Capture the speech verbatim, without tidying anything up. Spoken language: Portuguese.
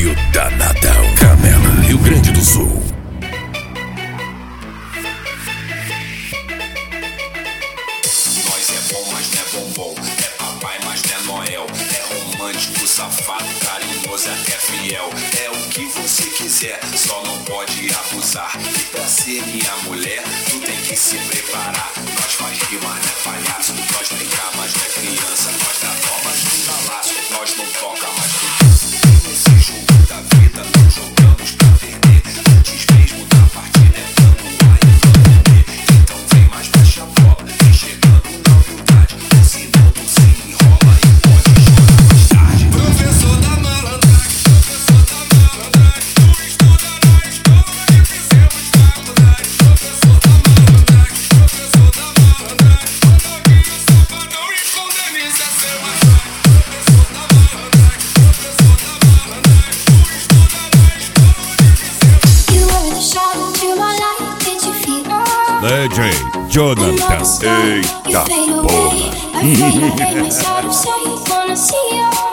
e o Danadão. Canela, Rio Grande do Sul. Nós é bom, mas não é bombom. É papai, mas não é Noel. É romântico, safado, carinhoso, até fiel. É o que você quiser, só não pode abusar. E pra ser minha mulher, tu tem que se preparar. Nós faz rima, não é palhaço. Nós brincar, mas não é criança. Nós dá dó, mas não dá laço. Nós não toca, mas tu dança. Nesse jogo da vida, não jogamos pra perder. Antes mesmo da partida, é dando ar e dando B. Então vem mais baixa a bola, vem chegando na humildade. Senão tu se enrola e pode chorar mais tarde. Professor da malandragem, professor da malandragem. Tu estuda na escola e fizemos faculdade. Professor da malandragem, professor da malandragem. Quando alguém é safadão e condeniza seu azar. Professor da malandragem, professor da malandragem. Tu estuda na escola e fizemos. You were the shadow to my light, did you feel? D J Jonathan. Eita porra. I fade away, my side of sight, wanna see you.